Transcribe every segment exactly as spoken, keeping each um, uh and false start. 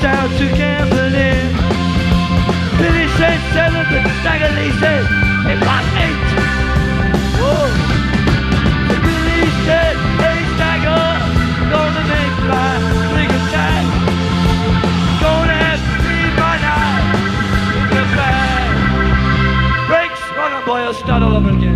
down to gambling. Billy said seven, but Stagger Lee said it was eight. Whoa. Billy said, hey Stagger, gonna make my big attack. Gonna have to leave my night in the bag. Breaks, rock and boy, I'll start all over again.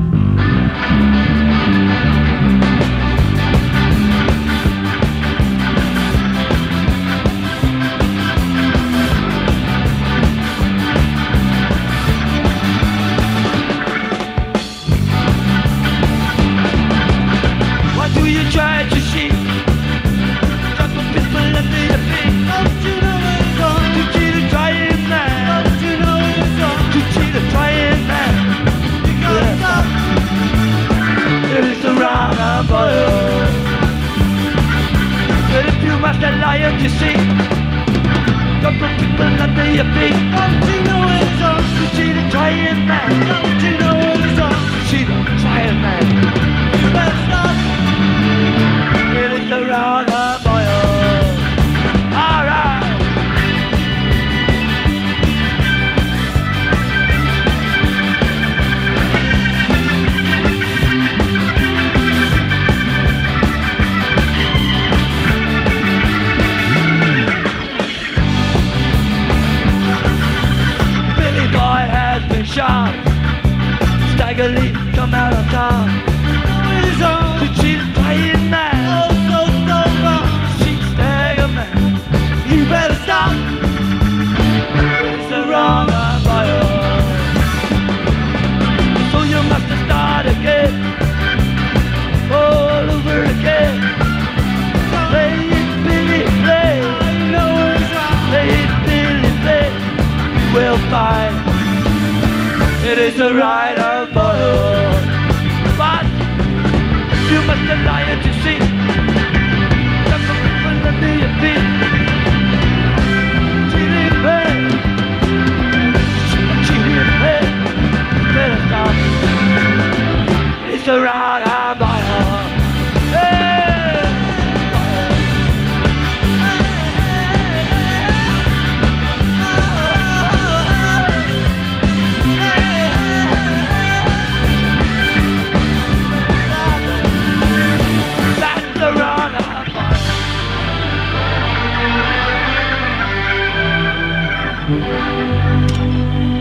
Try to see, drop a pistol under your feet. Don't you know it's on? To cheat a trying man. Don't you know it's on? To cheat a trying man. You gotta yeah. Stop. It is the wrong boy. But if you must a liar, you see, drop a pistol under your feet. Don't you know it's on? To cheat a trying man. Don't you know it's on? To cheat a trying man. You better stop. It is the wrong boy. Alright. Billy boy has been shot. Stagger Lee come out on top. It's on to cheat a trying man. You better stop. It's the wrong boy. So you must start again, all over again. Play it, Billy, play. I know it's wrong. Play it, Billy, play. You will find it is the right of boy. But you must lie to see. That's what people under your feet. It's the wrong boy. Hey! That's the wrong boy.